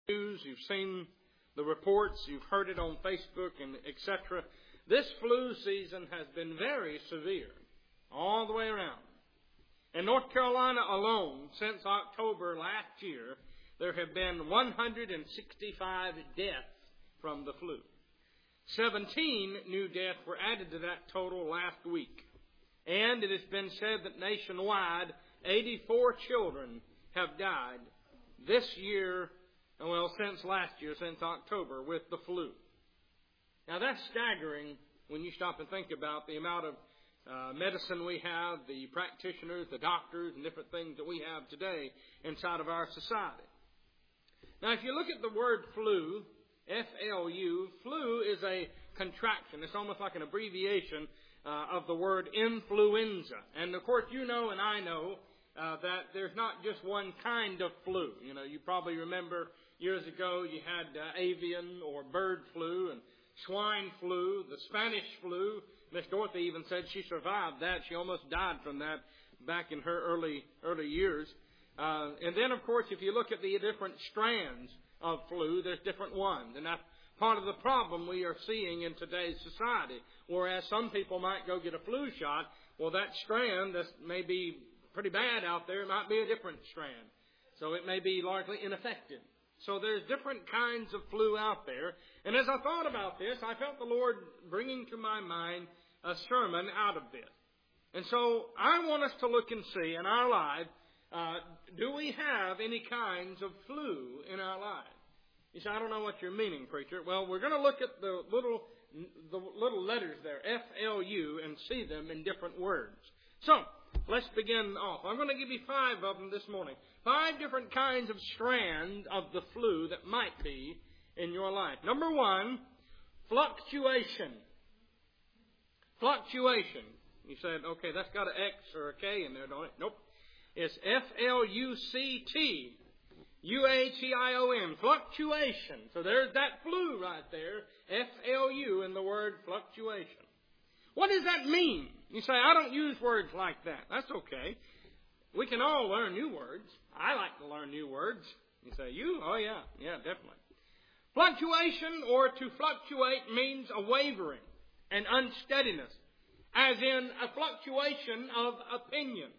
news, you've seen the reports, you've heard it on Facebook and etc. This flu season has been very severe all the way around. In North Carolina alone, since October last year, there have been 165 deaths from the flu. 17 new deaths were added to that total last week. And it has been said that nationwide, 84 children have died this year, since last year, since October, with the flu. Now that's staggering when you stop and think about the amount of medicine we have, the practitioners, the doctors, and different things that we have today inside of our society. Now if you look at the word flu, F-L-U, flu is a contraction. It's almost like an abbreviation of the word influenza. And of course you know and I know that there's not just one kind of flu. You know, you probably remember years ago you had avian or bird flu and swine flu, the Spanish flu. Miss Dorothy even said she survived that. She almost died from that back in her early years. And then, of course, if you look at the different strands of flu, there's different ones. And that's part of the problem we are seeing in today's society. Whereas some people might go get a flu shot, well, that strand that may be pretty bad out there might be a different strand. So it may be largely ineffective. So there's different kinds of flu out there. And as I thought about this, I felt the Lord bringing to my mind a sermon out of this. And so I want us to look and see in our lives, do we have any kinds of flu in our lives? You say, I don't know what you're meaning, preacher. Well, we're going to look at the little letters there, F-L-U, and see them in different words. So, let's begin off. I'm going to give you 5 of them this morning. 5 different kinds of strands of the flu that might be in your life. Number 1, fluctuation. Fluctuation. You said, okay, that's got an X or a K in there, don't it? Nope. It's F-L-U-C-T-U-A-T-I-O-N. Fluctuation. So there's that flu right there. F-L-U in the word fluctuation. What does that mean? You say, I don't use words like that. That's okay. We can all learn new words. I like to learn new words. You say, you? Oh, yeah. Yeah, definitely. Fluctuation or to fluctuate means a wavering and unsteadiness, as in a fluctuation of opinion.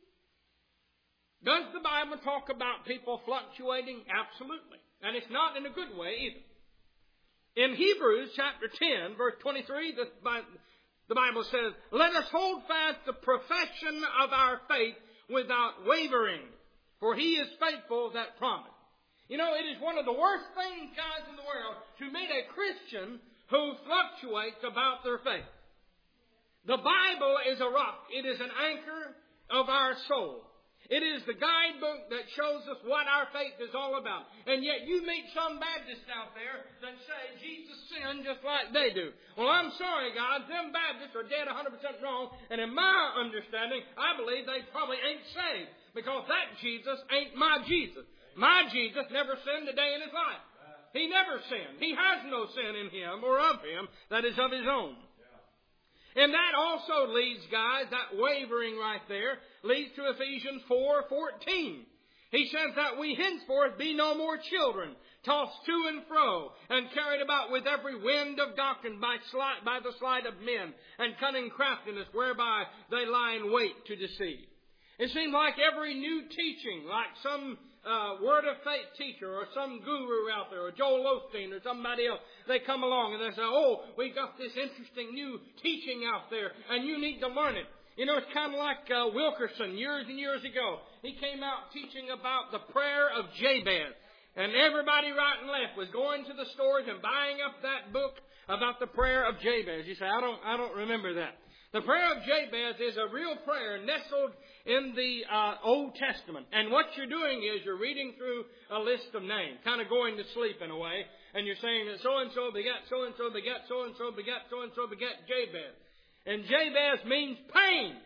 Does the Bible talk about people fluctuating? Absolutely. And it's not in a good way either. In Hebrews chapter 10, verse 23, the Bible says, let us hold fast the profession of our faith without wavering, for He is faithful that promised. You know, it is one of the worst things, guys, in the world to meet a Christian who fluctuates about their faith. The Bible is a rock. It is an anchor of our soul. It is the guidebook that shows us what our faith is all about. And yet you meet some Baptists out there that say Jesus sinned just like they do. Well, I'm sorry, guys. Them Baptists are dead 100% wrong. And in my understanding, I believe they probably ain't saved. Because that Jesus ain't my Jesus. My Jesus never sinned a day in His life. He never sinned. He has no sin in Him or of Him that is of His own. And that also leads, guys, that wavering right there, leads to Ephesians 4:14. He says that we henceforth be no more children, tossed to and fro, and carried about with every wind of doctrine by the sleight of men, and cunning craftiness, whereby they lie in wait to deceive. It seems like every new teaching, like some Word of Faith teacher or some guru out there or Joel Osteen or somebody else, they come along and they say, oh, we got this interesting new teaching out there and you need to learn it. You know, it's kind of like Wilkerson years and years ago. He came out teaching about the prayer of Jabez. And everybody right and left was going to the stores and buying up that book about the prayer of Jabez. You say, I don't remember that. The prayer of Jabez is a real prayer nestled in the Old Testament. And what you're doing is you're reading through a list of names, kind of going to sleep in a way. And you're saying that so-and-so begat, so-and-so begat, so-and-so begat, so-and-so begat Jabez. And Jabez means pain.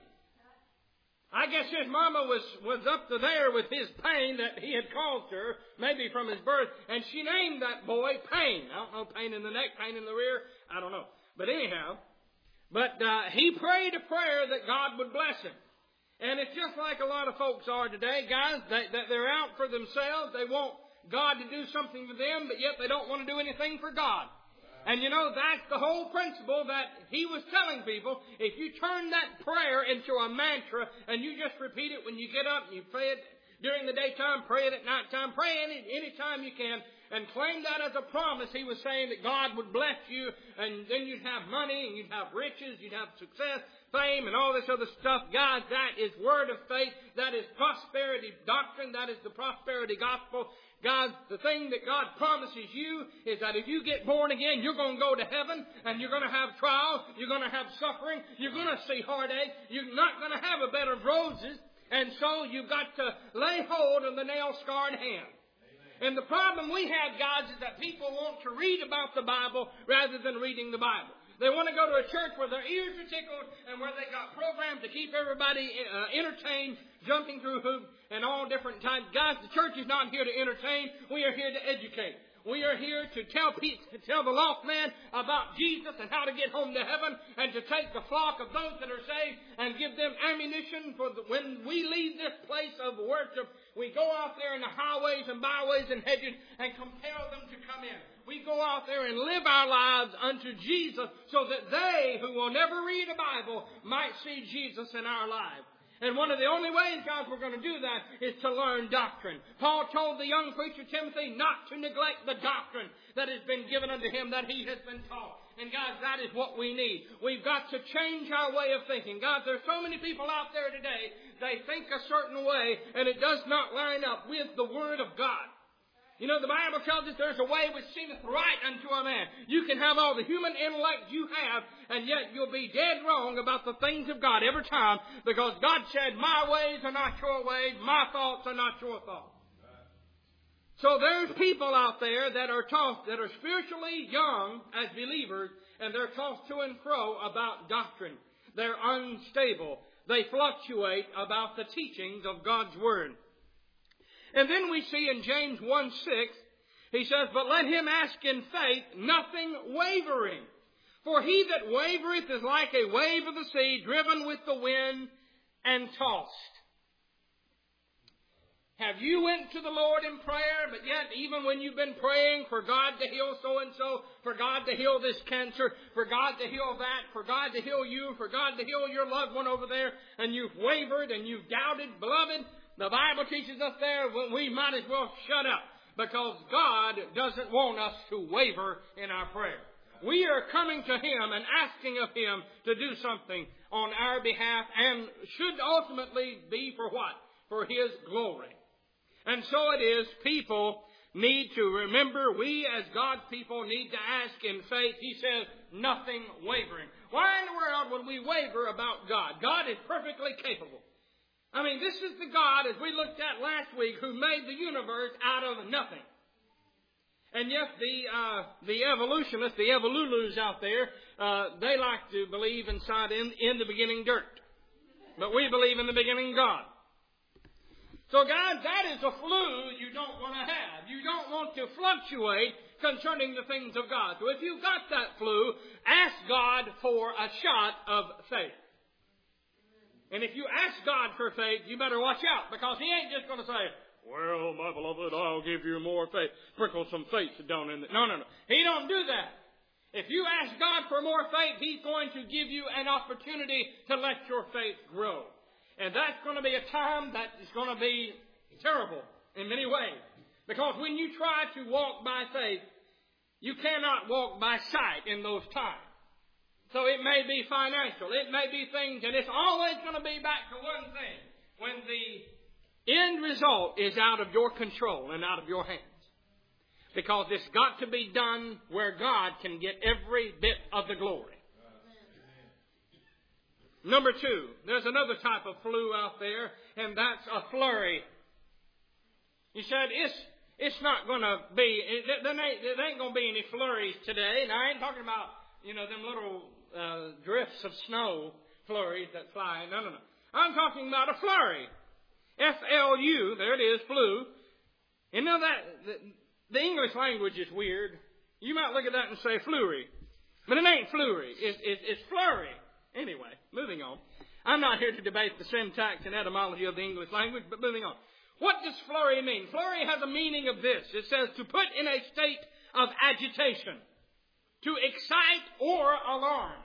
I guess his mama was up to there with his pain that he had caused her, maybe from his birth. And she named that boy Pain. I don't know, pain in the neck, pain in the rear. I don't know. But anyhow, he prayed a prayer that God would bless him. And it's just like a lot of folks are today, guys. They're out for themselves. They want God to do something for them, but yet they don't want to do anything for God. And you know, that's the whole principle that he was telling people. If you turn that prayer into a mantra and you just repeat it when you get up and you pray it during the daytime, pray it at nighttime, pray any time you can, and claim that as a promise. He was saying that God would bless you, and then you'd have money, and you'd have riches, you'd have success, fame, and all this other stuff. Guys, that is word of faith. That is prosperity doctrine. That is the prosperity gospel. Guys, the thing that God promises you is that if you get born again, you're going to go to heaven, and you're going to have trials, you're going to have suffering, you're going to see heartache, you're not going to have a bed of roses, and so you've got to lay hold of the nail-scarred hand. And the problem we have, guys, is that people want to read about the Bible rather than reading the Bible. They want to go to a church where their ears are tickled and where they got programs to keep everybody entertained, jumping through hoops and all different types. Guys, the church is not here to entertain. We are here to educate. We are here to tell the lost man about Jesus and how to get home to heaven, and to take the flock of those that are saved and give them ammunition for when we leave this place of worship. We go out there in the highways and byways and hedges and compel them to come in. We go out there and live our lives unto Jesus so that they who will never read a Bible might see Jesus in our lives. And one of the only ways, guys, we're going to do that is to learn doctrine. Paul told the young preacher Timothy not to neglect the doctrine that has been given unto him, that he has been taught. And guys, that is what we need. We've got to change our way of thinking. Guys, there's so many people out there today, they think a certain way, and it does not line up with the Word of God. You know, the Bible tells us there's a way which seemeth right unto a man. You can have all the human intellect you have, and yet you'll be dead wrong about the things of God every time, because God said, my ways are not your ways, my thoughts are not your thoughts. So there's people out there that are tossed, that are spiritually young as believers, and they're tossed to and fro about doctrine. They're unstable. They fluctuate about the teachings of God's Word. And then we see in James 1:6, he says, but let him ask in faith, nothing wavering. For he that wavereth is like a wave of the sea, driven with the wind and tossed. Have you went to the Lord in prayer, but yet even when you've been praying for God to heal so-and-so, for God to heal this cancer, for God to heal that, for God to heal you, for God to heal your loved one over there, and you've wavered and you've doubted, beloved, the Bible teaches us there we might as well shut up, because God doesn't want us to waver in our prayer. We are coming to Him and asking of Him to do something on our behalf, and should ultimately be for what? For His glory. And so it is, people need to remember, we as God's people need to ask in faith. He says, nothing wavering. Why in the world would we waver about God? God is perfectly capable. I mean, this is the God, as we looked at last week, who made the universe out of nothing. And yet the evolutionists, the evolulus out there, they like to believe inside in the beginning dirt. But we believe in the beginning God. So guys, that is a flu you don't want to have. You don't want to fluctuate concerning the things of God. So if you've got that flu, ask God for a shot of faith. And if you ask God for faith, you better watch out, because He ain't just going to say, well, my beloved, I'll give you more faith. Sprinkle some faith down in there. No. He don't do that. If you ask God for more faith, He's going to give you an opportunity to let your faith grow. And that's going to be a time that is going to be terrible in many ways. Because when you try to walk by faith, you cannot walk by sight in those times. So it may be financial, it may be things, and it's always going to be back to one thing. When the end result is out of your control and out of your hands. Because it's got to be done where God can get every bit of the glory. Number 2, there's another type of flu out there, and that's a flurry. He said, it's not going to be, there ain't going to be any flurries today. And I ain't talking about, them little drifts of snow flurries that fly. No. I'm talking about a flurry. F-L-U, there it is, flu. You know that the English language is weird. You might look at that and say flurry. But it ain't flurry. It's flurry. Anyway, moving on. I'm not here to debate the syntax and etymology of the English language, but moving on. What does flurry mean? Flurry has a meaning of this. It says to put in a state of agitation, to excite or alarm.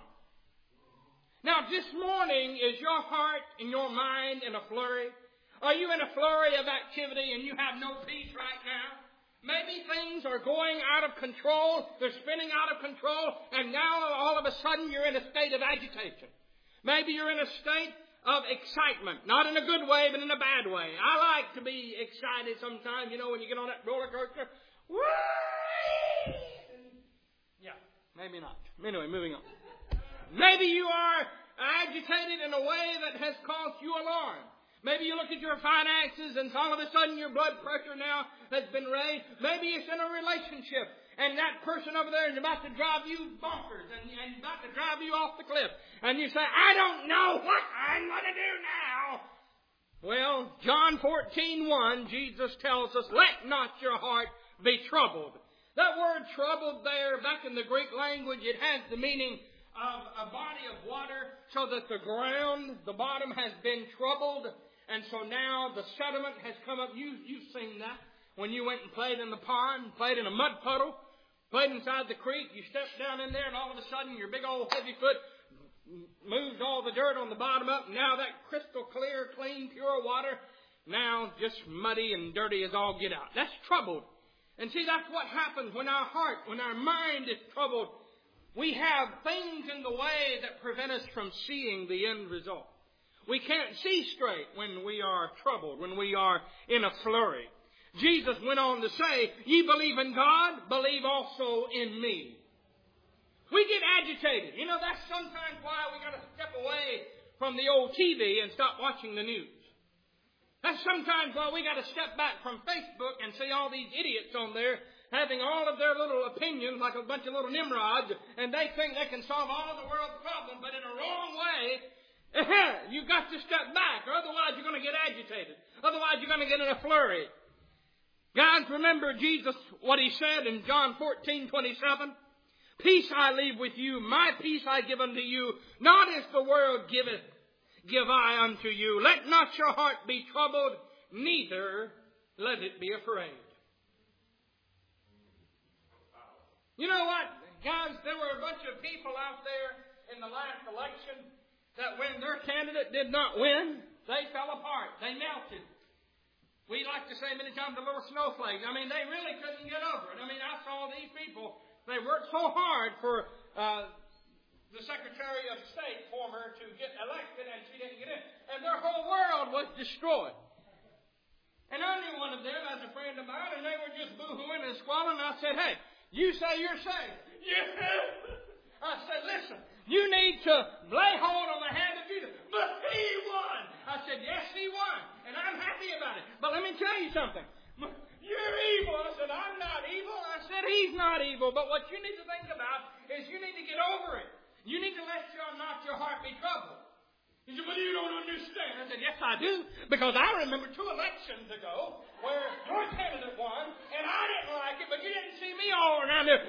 Now, this morning, is your heart and your mind in a flurry? Are you in a flurry of activity and you have no peace right now? Maybe things are going out of control, they're spinning out of control, and now all of a sudden you're in a state of agitation. Maybe you're in a state of excitement, not in a good way, but in a bad way. I like to be excited sometimes, when you get on that roller coaster. Whee! Yeah, maybe not. Anyway, moving on. Maybe you are agitated in a way that has caused you alarm. Maybe you look at your finances and all of a sudden your blood pressure now has been raised. Maybe it's in a relationship and that person over there is about to drive you bonkers and about to drive you off the cliff. And you say, I don't know what I'm going to do now. Well, John 14:1, Jesus tells us, let not your heart be troubled. That word troubled there, back in the Greek language, it has the meaning of a body of water so that the ground, the bottom has been troubled. And so now the sediment has come up. You've seen that. When you went and played in the pond, played in a mud puddle, played inside the creek, you stepped down in there and all of a sudden your big old heavy foot moved all the dirt on the bottom up. Now that crystal clear, clean, pure water, now just muddy and dirty as all get out. That's troubled. And see, that's what happens when our heart, when our mind is troubled. We have things in the way that prevent us from seeing the end result. We can't see straight when we are troubled, when we are in a flurry. Jesus went on to say, ye believe in God, believe also in me. We get agitated. That's sometimes why we got to step away from the old TV and stop watching the news. That's sometimes why we got to step back from Facebook and see all these idiots on there having all of their little opinions like a bunch of little Nimrods, and they think they can solve all of the world's problems, but in a wrong way. You've got to step back, or otherwise you're going to get agitated. Otherwise you're going to get in a flurry. Guys, remember Jesus, what He said in John 14:27? Peace I leave with you, my peace I give unto you, not as the world giveth, give I unto you. Let not your heart be troubled, neither let it be afraid. You know what, guys, there were a bunch of people out there in the last election that when their candidate did not win, they fell apart. They melted. We like to say many times the little snowflakes. They really couldn't get over it. I saw these people, they worked so hard for the Secretary of State, former, to get elected, and she didn't get in. And their whole world was destroyed. And I knew one of them as a friend of mine, and they were just boo-hooing and squalling. And I said, hey, you say you're saved. Yeah. I said, listen, you need to lay hold on the hand of Jesus. But He won. I said, yes, He won. And I'm happy about it. But let me tell you something. You're evil. I said, I'm not evil. I said, He's not evil. But what you need to think about is you need to get over it. You need to let not your heart be troubled. He said, well, you don't understand. I said, yes, I do. Because I remember 2 elections ago where your candidate won, and I didn't like it, but you didn't see me all around there.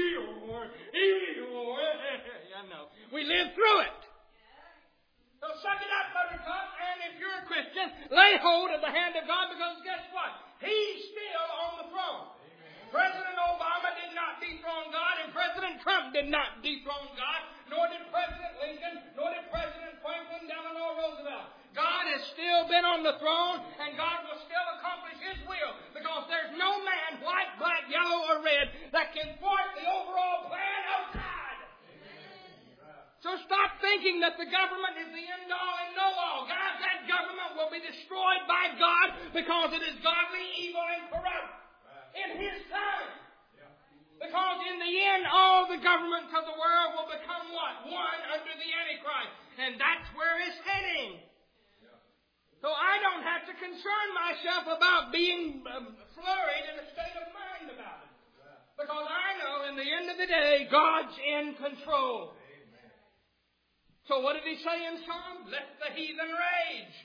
I know. We lived through it. So suck it up, Buttercup, and if you're a Christian, lay hold of the hand of God, because guess what? He's still on the throne. President Obama did not dethrone God, and President Trump did not dethrone God, nor did President Lincoln, nor did President Franklin Delano Roosevelt. God has still been on the throne, and God will still accomplish His will, because there's no man, white, black, yellow, or red, that can thwart the overall plan of God. So stop thinking that the government is the end-all and know-all. Guys, that government will be destroyed by God because it is godly, evil, and corrupt in His time. Because in the end, all the governments of the world will become what? One under the Antichrist. And that's where it's heading. So I don't have to concern myself about being flurried in a state of mind about it. Because I know in the end of the day, God's in control. So what did He say in Psalm? Let the heathen rage.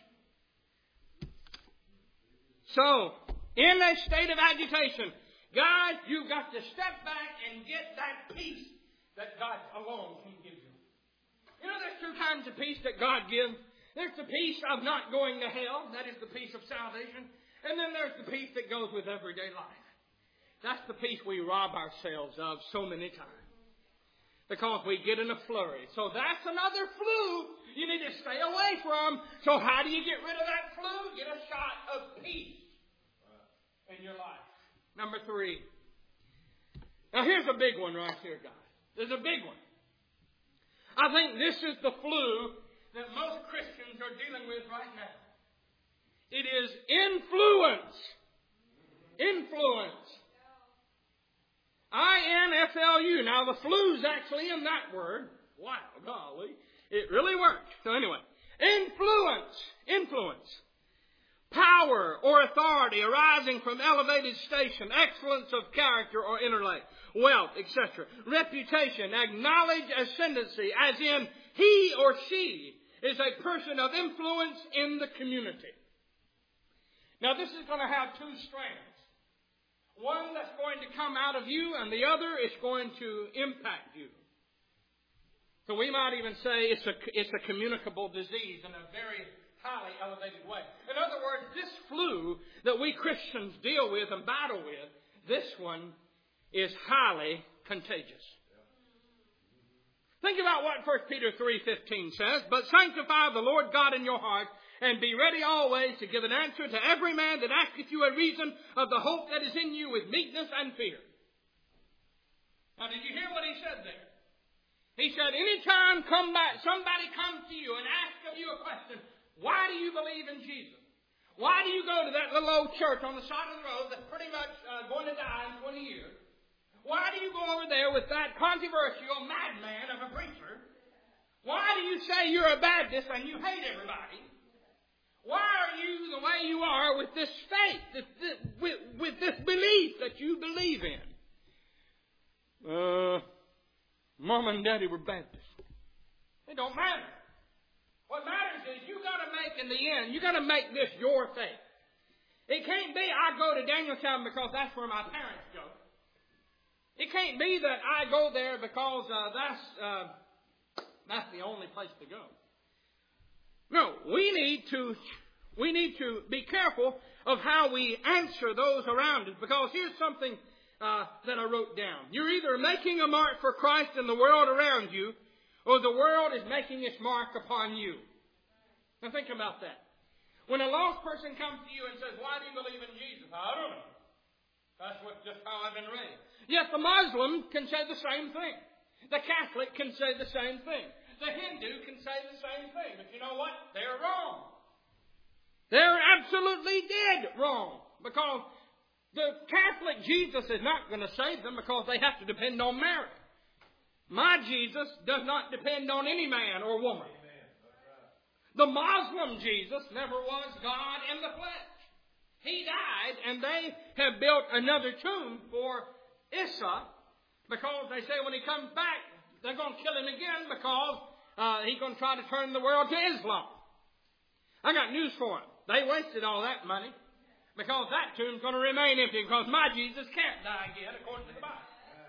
So, in a state of agitation, guys, you've got to step back and get that peace that God alone can give you. There's 2 kinds of peace that God gives. There's the peace of not going to hell. That is the peace of salvation. And then there's the peace that goes with everyday life. That's the peace we rob ourselves of so many times. Because we get in a flurry. So that's another flu you need to stay away from. So how do you get rid of that flu? Get a shot of peace in your life. Number 3. Now here's a big one right here, guys. There's a big one. I think this is the flu that most Christians are dealing with right now. It is influence. Influence. I-N-F-L-U. Now the flu's actually in that word. Wow, golly. It really works. So anyway, influence. Influence. Power or authority arising from elevated station, excellence of character or intellect, wealth, etc. Reputation, acknowledged ascendancy, as in he or she is a person of influence in the community. Now this is going to have 2 strands. One that's going to come out of you, and the other is going to impact you. So we might even say it's a communicable disease in a very highly elevated way. In other words, this flu that we Christians deal with and battle with, this one is highly contagious. Think about what 1 Peter 3:15 says. But sanctify the Lord God in your heart, and be ready always to give an answer to every man that asketh you a reason of the hope that is in you with meekness and fear. Now, did you hear what he said there? He said, anytime somebody comes to you and asks of you a question, why do you believe in Jesus? Why do you go to that little old church on the side of the road that's pretty much going to die in 20 years? Why do you go over there with that controversial madman of a preacher? Why do you say you're a Baptist and you hate everybody? Why are you the way you are with this faith, with this belief that you believe in? Mom and Daddy were Baptists. It don't matter. What matters is you got to make, in the end, you got to make this your faith. It can't be I go to Danieltown because that's where my parents go. It can't be that I go there because that's the only place to go. No, we need to be careful of how we answer those around us. Because here's something that I wrote down. You're either making a mark for Christ in the world around you, or the world is making its mark upon you. Now think about that. When a lost person comes to you and says, why do you believe in Jesus? I don't know. That's just how I've been raised. Yet the Muslim can say the same thing. The Catholic can say the same thing. The Hindu can say the same thing. But you know what? They're wrong. They're absolutely dead wrong. Because the Catholic Jesus is not going to save them because they have to depend on merit. My Jesus does not depend on any man or woman. The Muslim Jesus never was God in the flesh. He died, and they have built another tomb for Isa because they say when he comes back, they're going to kill him again because he's going to try to turn the world to Islam. I got news for him. They wasted all that money because that tomb's going to remain empty because my Jesus can't die again according to the Bible.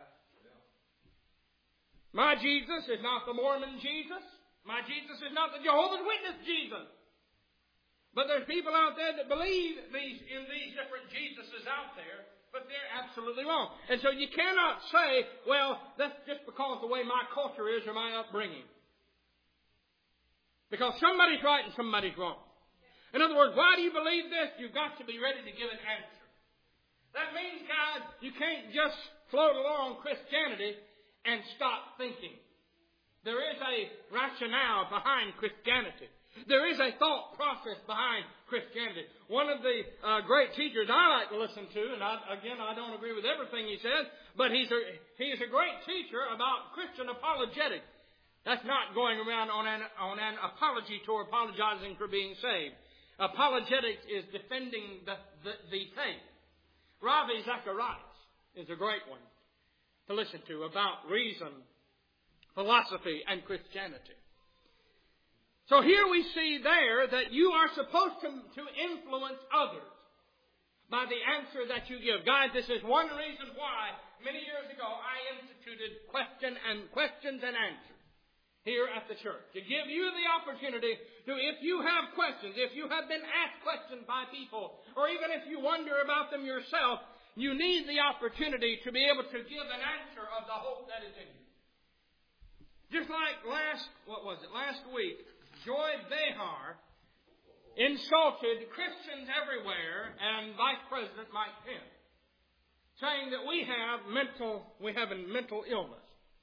My Jesus is not the Mormon Jesus. My Jesus is not the Jehovah's Witness Jesus. But there's people out there that believe in these different Jesuses out there, but they're absolutely wrong. And so you cannot say, well, that's just because the way my culture is or my upbringing. Because somebody's right and somebody's wrong. In other words, why do you believe this? You've got to be ready to give an answer. That means, guys, you can't just float along Christianity and stop thinking. There is a rationale behind Christianity. There is a thought process behind Christianity. One of the great teachers I like to listen to, and I don't agree with everything he says, but he's a great teacher about Christian apologetics. That's not going around on an apology tour apologizing for being saved. Apologetics is defending the faith. Ravi Zacharias is a great one to listen to about reason, philosophy, and Christianity. So here we see there that you are supposed to influence others by the answer that you give. Guys, this is one reason why many years ago I instituted questions and answers. here at the church, to give you the opportunity to, if you have questions, if you have been asked questions by people, or even if you wonder about them yourself, you need the opportunity to be able to give an answer of the hope that is in you. Just like last week, Joy Behar insulted Christians everywhere and Vice President Mike Pence, saying that we have a mental illness.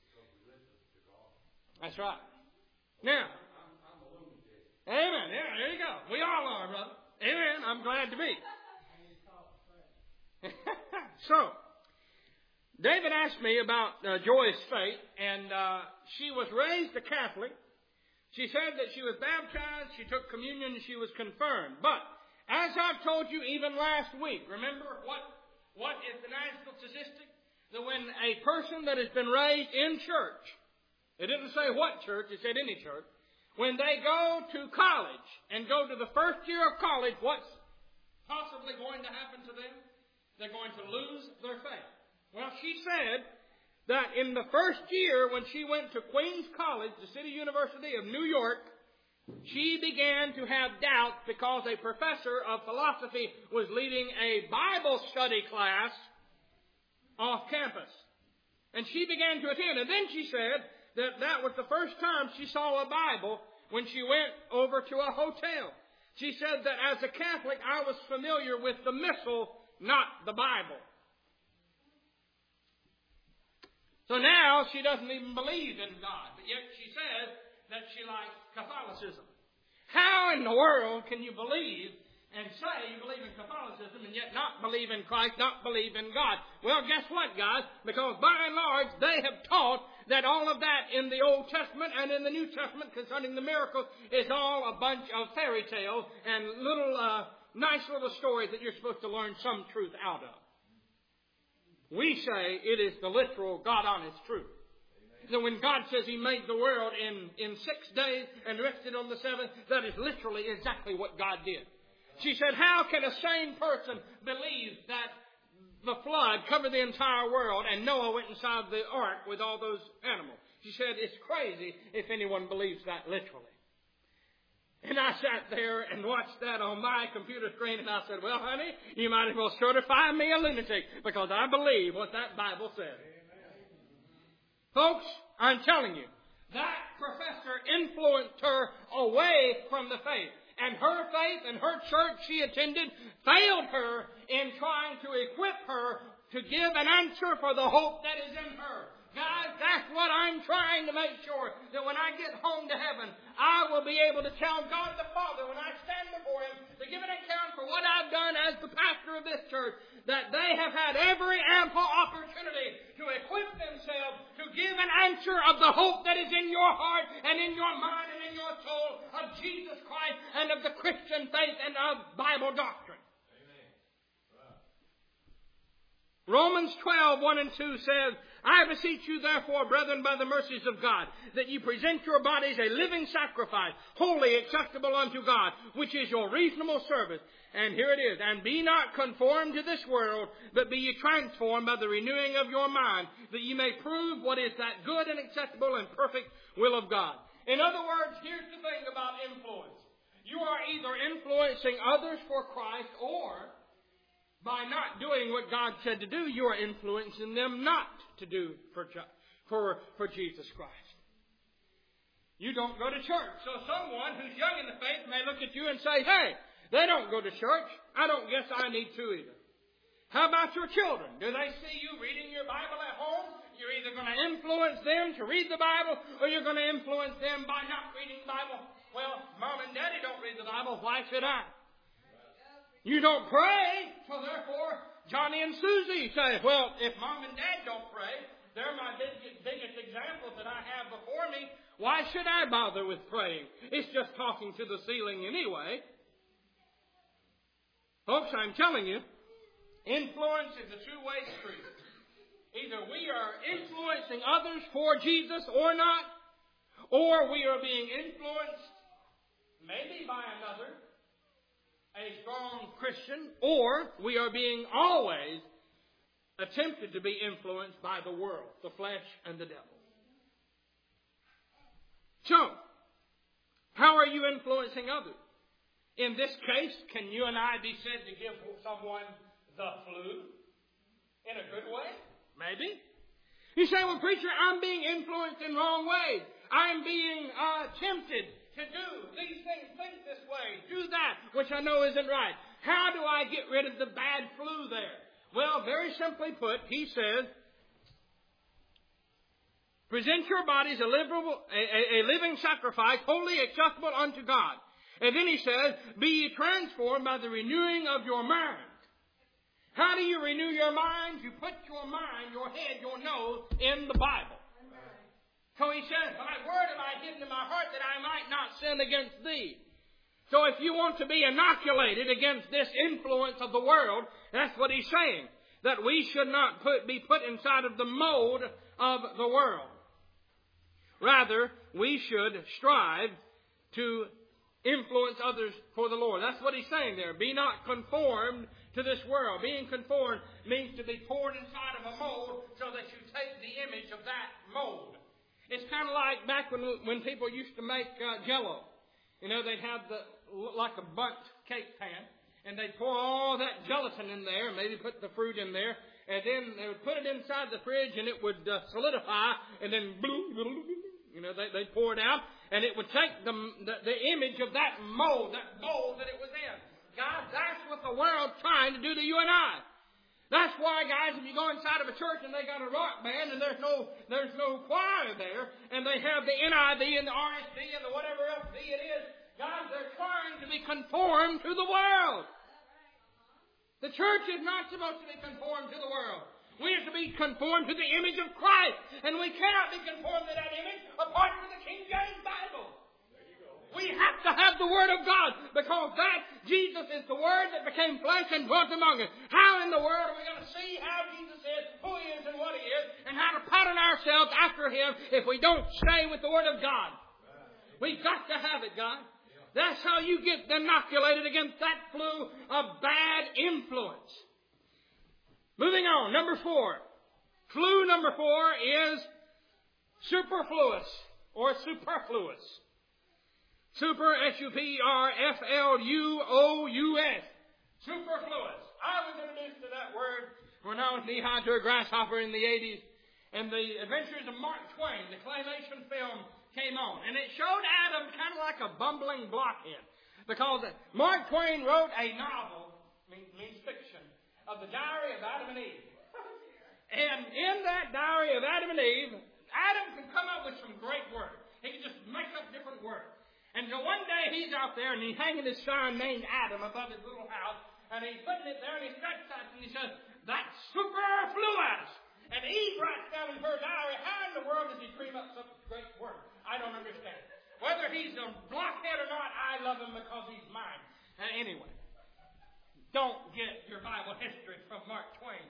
That's right. Now, amen. Yeah, there you go. We all are, brother. Amen. I'm glad to be. So, David asked me about Joy's faith, and she was raised a Catholic. She said that she was baptized, she took communion, and she was confirmed. But, as I've told you even last week, remember what is the national statistic? That when a person that has been raised in church, it didn't say what church, it said any church, when they go to college and go to the first year of college, what's possibly going to happen to them? They're going to lose their faith. Well, she said that in the first year when she went to Queens College, the City University of New York, she began to have doubts because a professor of philosophy was leading a Bible study class off campus. And she began to attend. And then she said that was the first time she saw a Bible when she went over to a hotel. She said that as a Catholic, I was familiar with the missal, not the Bible. So now she doesn't even believe in God, but yet she says that she likes Catholicism. How in the world can you believe and say you believe in Catholicism and yet not believe in Christ, not believe in God? Well, guess what, guys? Because by and large, they have taught that all of that in the Old Testament and in the New Testament concerning the miracles is all a bunch of fairy tales and nice little stories that you're supposed to learn some truth out of. We say it is the literal, God-honest truth. That when God says He made the world in 6 days and rested on the seventh, that is literally exactly what God did. She said, how can a sane person believe that the flood covered the entire world and Noah went inside the ark with all those animals? She said, it's crazy if anyone believes that literally. And I sat there and watched that on my computer screen and I said, well, honey, you might as well certify me a lunatic because I believe what that Bible says. Folks, I'm telling you, that professor influenced her away from the faith. And her faith and her church she attended failed her in trying to equip her to give an answer for the hope that is in her. Guys, that's what I'm trying to make sure, that when I get home to heaven, I will be able to tell God the Father when I stand before Him to give an account for what I've done as the pastor of this church, that they have had every ample opportunity to equip themselves to give an answer of the hope that is in your heart and in your mind and in your soul of Jesus Christ and of the Christian faith and of Bible doctrine. Romans 12:1 and 2 says, I beseech you therefore, brethren, by the mercies of God, that you present your bodies a living sacrifice, wholly acceptable unto God, which is your reasonable service. And here it is, and be not conformed to this world, but be ye transformed by the renewing of your mind, that ye may prove what is that good and acceptable and perfect will of God. In other words, here's the thing about influence. You are either influencing others for Christ, or by not doing what God said to do, you are influencing them not to do for Jesus Christ. You don't go to church. So someone who's young in the faith may look at you and say, hey, they don't go to church. I don't guess I need to either. How about your children? Do they see you reading your Bible at home? You're either going to influence them to read the Bible, or you're going to influence them by not reading the Bible. Well, Mom and Daddy don't read the Bible. Why should I? You don't pray, so therefore Johnny and Susie say, well, if Mom and Dad don't pray, they're my biggest examples that I have before me. Why should I bother with praying? It's just talking to the ceiling anyway. Folks, I'm telling you, influence is a two-way street. Either we are influencing others for Jesus or not, or we are being influenced maybe by another, a strong Christian, or we are being always attempted to be influenced by the world, the flesh, and the devil. So, how are you influencing others? In this case, can you and I be said to give someone the flu? In a good way? Maybe. You say, well, preacher, I'm being influenced in wrong ways. I'm being tempted to do these things, think this way, do that, which I know isn't right. How do I get rid of the bad flu there? Well, very simply put, he says, present your bodies a living sacrifice, wholly acceptable unto God. And then he says, be ye transformed by the renewing of your mind. How do you renew your mind? You put your mind, your head, your nose in the Bible. So he says, thy word have I hidden in my heart that I might not sin against thee. So if you want to be inoculated against this influence of the world, that's what he's saying. That we should not be put inside of the mold of the world. Rather, we should strive to influence others for the Lord. That's what he's saying there. Be not conformed to this world. Being conformed means to be poured inside of a mold so that you take the image of that mold. It's kind of like back when people used to make Jell-O. You know, they'd have like a bundt cake pan, and they'd pour all that gelatin in there, maybe put the fruit in there, and then they would put it inside the fridge, and it would solidify, and then they'd pour it out, and it would take the image of that mold that it was in. Guys, that's what the world's trying to do to you and I. That's why, guys, if you go inside of a church and they got a rock band and there's no choir there, and they have the NIV and the RSV and the whatever else V it is, guys, they're trying to be conformed to the world. The church is not supposed to be conformed to the world. We are to be conformed to the image of Christ, and we cannot be conformed to that image apart from the King James Bible. We have to have the Word of God, because that Jesus is the Word that became flesh and dwelt among us. How in the world are we going to see how Jesus is, who He is, and what He is, and how to pattern ourselves after Him if we don't stay with the Word of God? We've got to have it, God. That's how you get inoculated against that flu of bad influence. Moving on, number 4. Flu number 4 is superfluous or superfluous. Super, S-U-P-R-F-L-U-O-U-S. Superfluous. I was introduced to that word when I was knee-high to a grasshopper in the 80s. And the Adventures of Mark Twain, the claymation film, came on. And it showed Adam kind of like a bumbling blockhead. Because Mark Twain wrote a novel, means fiction, of the Diary of Adam and Eve. And in that Diary of Adam and Eve, Adam could come up with some great words. He could just make up different words. And so one day he's out there and he's hanging his sign named Adam above his little house. And he's putting it there and he starts that and he says, that's superfluous. And Eve writes down in her diary, how in the world does he dream up such great work? I don't understand. Whether he's a blockhead or not, I love him because he's mine. Anyway, don't get your Bible history from Mark Twain.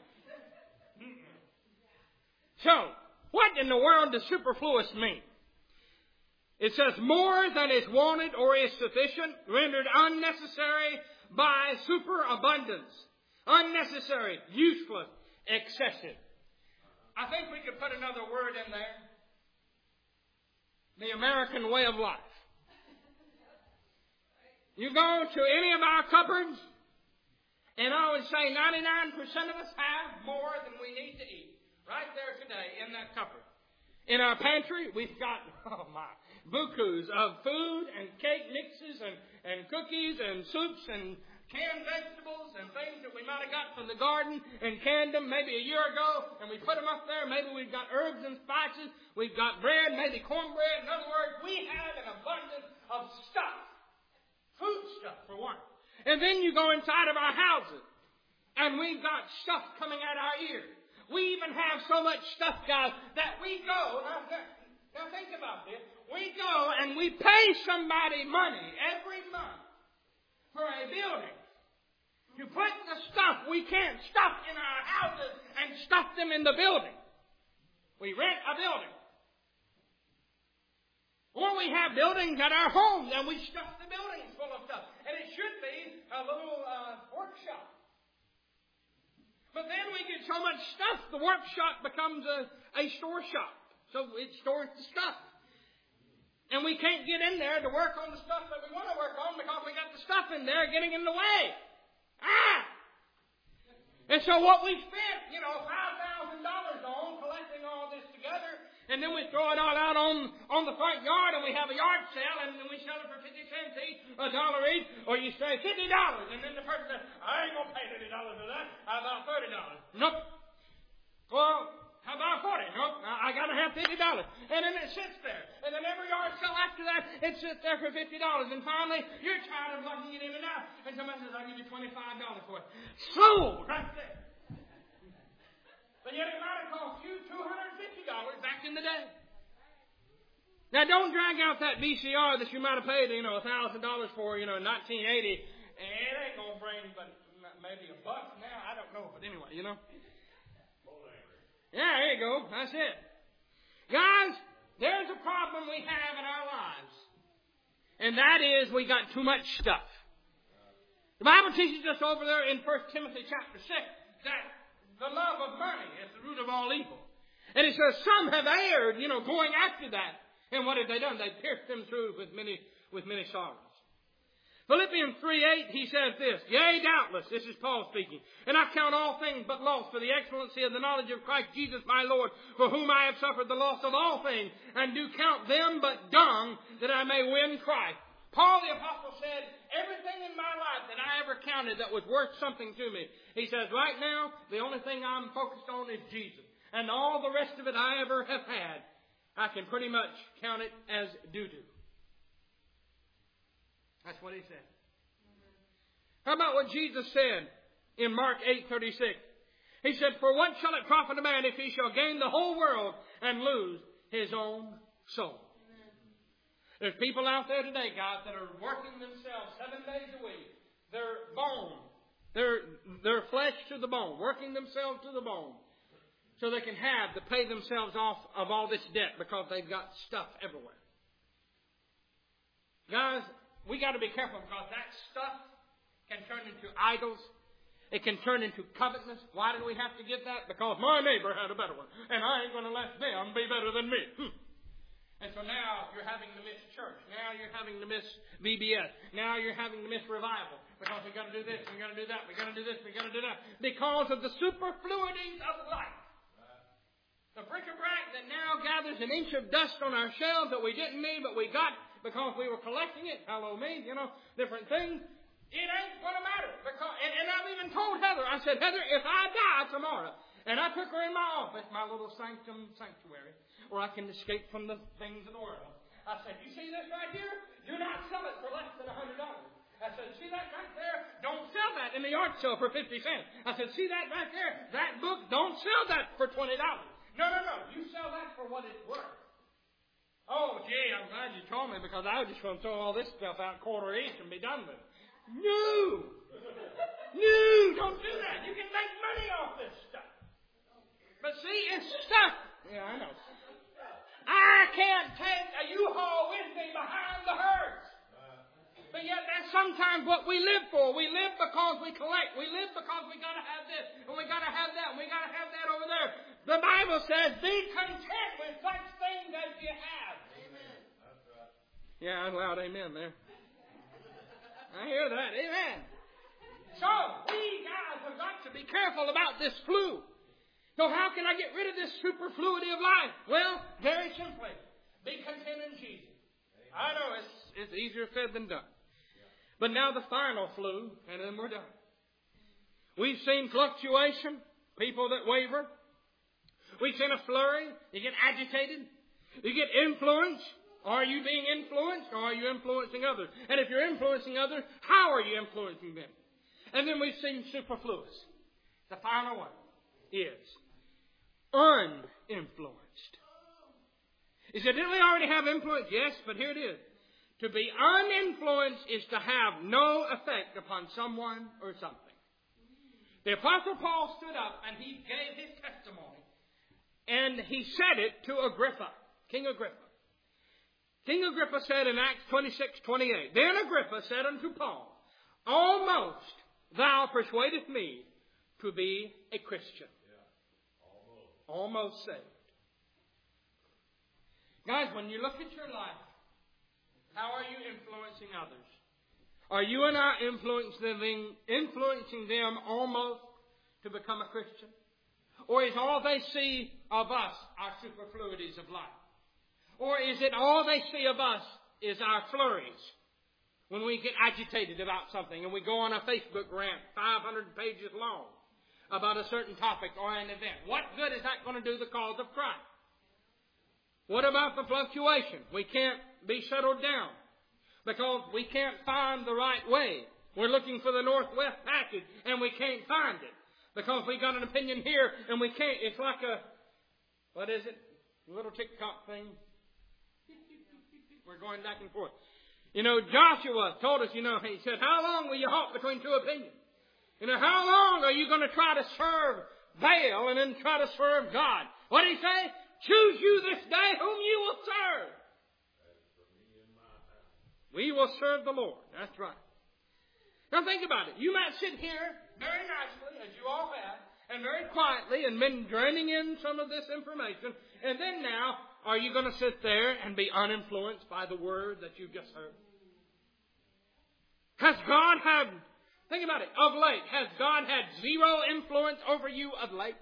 So, what in the world does superfluous mean? It says more than is wanted or is sufficient, rendered unnecessary by superabundance. Unnecessary, useless, excessive. I think we could put another word in there. The American way of life. You go to any of our cupboards, and I would say 99% of us have more than we need to eat. Right there today in that cupboard. In our pantry, we've got, bukus of food and cake mixes and cookies and soups and canned vegetables and things that we might have got from the garden and canned them maybe a year ago, and we put them up there. Maybe we've got herbs and spices. We've got bread, maybe cornbread. In other words, we have an abundance of stuff. Food stuff, for one. And then you go inside of our houses, and we've got stuff coming out our ears. We even have so much stuff, guys, that we go. Now think about this. We go and we pay somebody money every month for a building to put the stuff we can't stuff in our houses and stuff them in the building. We rent a building. Or we have buildings at our homes and we stuff the buildings full of stuff. And it should be a little workshop. But then we get so much stuff, the workshop becomes a store shop. So it stores the stuff. And we can't get in there to work on the stuff that we want to work on because we got the stuff in there getting in the way. And so what we spent, $5,000 on collecting all this together, and then we throw it all out on the front yard, and we have a yard sale, and then we sell it for 50 cents each, $1 each, or you say $50, and then the person says, I ain't going to pay $50 for that. How about $30? Nope. Well, how about 40? Nope. I got to have $50. And then it sits there. And then every yard sale after that, it sits there for $50. And finally, you're tired of lugging it in and out. And somebody says, I'll give you $25 for it. Sold right there. But yet it might have cost you $250 back in the day. Now, don't drag out that VCR that you might have paid, $1,000 for, in 1980. And it ain't going to bring but maybe $1 now. I don't know. But anyway, Yeah, there you go. That's it. Guys, there's a problem we have in our lives. And that is we got too much stuff. The Bible teaches us over there in 1 Timothy chapter 6 that the love of money is the root of all evil. And it says some have erred, going after that. And what have they done? They pierced them through with many sorrows. Philippians 3:8, he says this, Yea, doubtless, this is Paul speaking, and I count all things but loss for the excellency of the knowledge of Christ Jesus my Lord, for whom I have suffered the loss of all things, and do count them but dung, that I may win Christ. Paul the Apostle said, everything in my life that I ever counted that was worth something to me, he says, right now, the only thing I'm focused on is Jesus. And all the rest of it I ever have had, I can pretty much count it as doo-doo. That's what he said. How about what Jesus said in Mark 8:36? He said, For what shall it profit a man if he shall gain the whole world and lose his own soul? There's people out there today, guys, that are working themselves 7 days a week. Their bone, their flesh to the bone, working themselves to the bone, so they can pay themselves off of all this debt because they've got stuff everywhere. Guys, we got to be careful because that stuff can turn into idols. It can turn into covetousness. Why did we have to get that? Because my neighbor had a better one, and I ain't going to let them be better than me. And so now you're having to miss church. Now you're having to miss VBS. Now you're having to miss revival because we got to do this, we got to do that, we got to do this, we got to do that, because of the superfluities of life. The bric-a-brac that now gathers an inch of dust on our shelves that we didn't need, but we got because we were collecting it. Hello, me, different things. It ain't going to matter. And I've even told Heather, I said, Heather, if I die tomorrow, and I took her in my office, my little sanctuary, where I can escape from the things of the world, I said, you see this right here? Do not sell it for less than $100. I said, see that right there? Don't sell that in the yard sale for 50 cents. I said, see that right there? That book, don't sell that for $20. No. You sell that for what it's worth. Oh, gee, I'm glad you told me because I was just going to throw all this stuff out quarter each and be done with it. No, don't do that. You can make money off this stuff. But see, it's stuff. Yeah, I know. I can't take a U-Haul with me behind the hearse. But yet that's sometimes what we live for. We live because we collect. We live because we got to have this, and we got to have that, and we got to have that over there. The Bible says, be content with such things as you have. Amen. That's right. Yeah, I'm loud amen there. I hear that. Amen. So, we guys have got to be careful about this flu. So how can I get rid of this superfluity of life? Well, very simply, be content in Jesus. I know it's easier said than done. But now the final flu, and then we're done. We've seen fluctuation, people that waver. We've seen a flurry. You get agitated. You get influenced. Are you being influenced, or are you influencing others? And if you're influencing others, how are you influencing them? And then we've seen superfluous. The final one is uninfluenced. He said, didn't we already have influence? Yes, but here it is. To be uninfluenced is to have no effect upon someone or something. The Apostle Paul stood up and he gave his testimony. And he said it to Agrippa, King Agrippa. King Agrippa said in Acts 26:28, Then Agrippa said unto Paul, Almost thou persuadest me to be a Christian. Almost saved. Guys, when you look at your life, How are you influencing others? Are you and I influencing them almost to become a Christian? Or is all they see of us our superfluities of life? Or is it all they see of us is our flurries? When we get agitated about something and we go on a Facebook rant 500 pages long about a certain topic or an event. What good is that going to do the cause of Christ? What about the fluctuation? We can't be settled down because we can't find the right way. We're looking for the Northwest Passage and we can't find it because we got an opinion here and we can't. It's like a, what is it? A little TikTok thing. We're going back and forth. You know, Joshua told us, he said, how long will you halt between two opinions? How long are you going to try to serve Baal and then try to serve God? What did he say? Choose you this day whom you will serve. We will serve the Lord. That's right. Now think about it. You might sit here very nicely, as you all have, and very quietly, and been draining in some of this information, and then now, are you going to sit there and be uninfluenced by the word that you've just heard? Has God had, think about it, of late, has God had zero influence over you of late?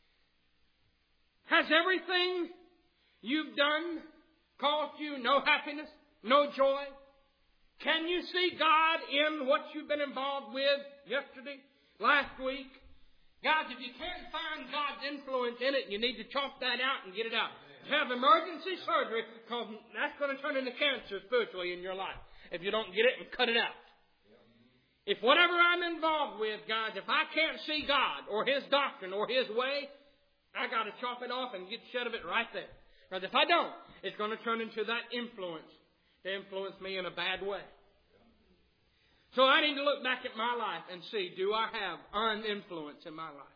Has everything you've done caused you no happiness, no joy? Can you see God in what you've been involved with yesterday, last week? Guys, if you can't find God's influence in it, you need to chop that out and get it out. Have emergency surgery, because that's going to turn into cancer spiritually in your life if you don't get it and cut it out. If whatever I'm involved with, guys, if I can't see God or His doctrine or His way, I got to chop it off and get shed of it right there. Because if I don't, it's going to turn into that influence to influence me in a bad way. So I need to look back at my life and see, do I have uninfluence in my life?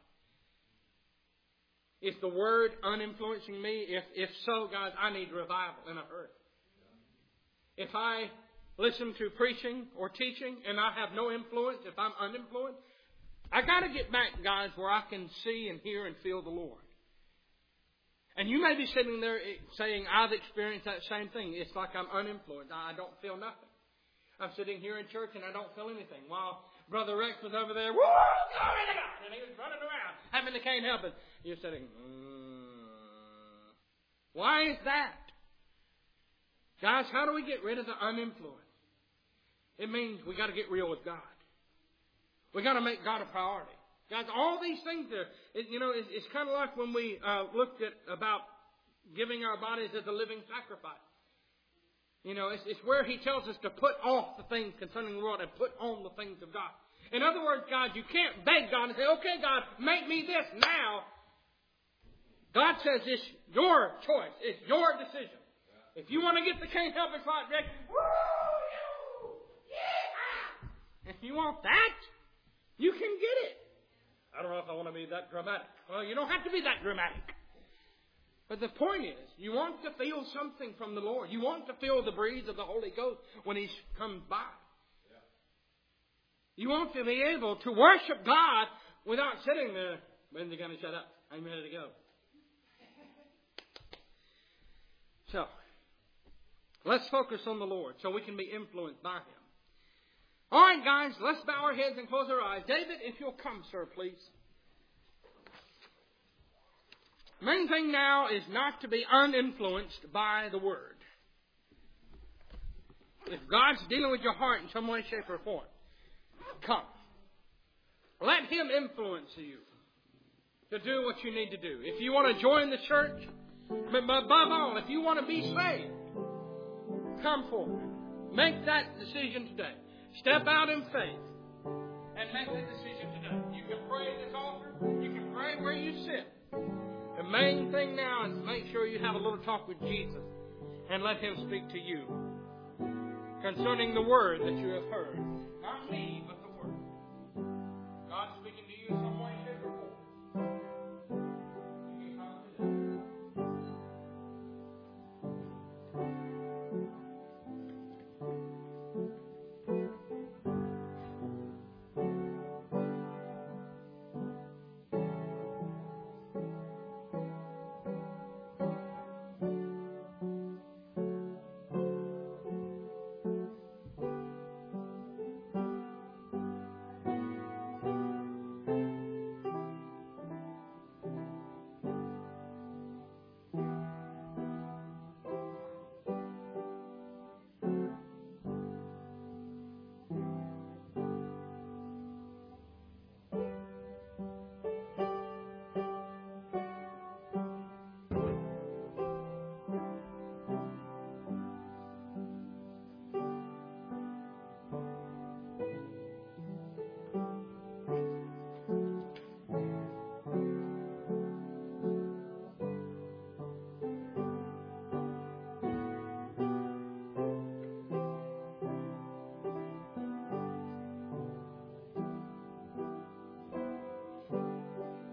Is the Word uninfluencing me? If so, guys, I need revival in a hurry. If I listen to preaching or teaching and I have no influence, if I'm uninfluenced, I got to get back, guys, where I can see and hear and feel the Lord. And you may be sitting there saying, I've experienced that same thing. It's like I'm uninfluenced. I don't feel nothing. I'm sitting here in church and I don't feel anything. While Brother Rex was over there, woo, glory to God, and he was running around, having the cane helping. You're sitting, why is that? Guys, how do we get rid of the uninfluence? It means we got to get real with God. We got to make God a priority. Guys, all these things it's kind of like when we looked at about giving our bodies as a living sacrifice. It's where He tells us to put off the things concerning the world and put on the things of God. In other words, guys, you can't beg God and say, okay, God, make me this now. God says it's your choice. It's your decision. If you want to get the Can't Help It project, woo, yeah. If you want that, you can get it. I don't know if I want to be that dramatic. Well, you don't have to be that dramatic. But the point is, you want to feel something from the Lord. You want to feel the breeze of the Holy Ghost when He comes by. Yeah. You want to be able to worship God without sitting there. When's He going to shut up? I'm ready to go. So, let's focus on the Lord so we can be influenced by Him. All right, guys, let's bow our heads and close our eyes. David, if you'll come, sir, please. Main thing now is not to be uninfluenced by the Word. If God's dealing with your heart in some way, shape, or form, come. Let Him influence you to do what you need to do. If you want to join the church, but above all, if you want to be saved, come forward. Make that decision today. Step out in faith and make that decision today. You can pray at this altar. You can pray where you sit. The main thing now is make sure you have a little talk with Jesus and let Him speak to you concerning the word that you have heard. Not me, but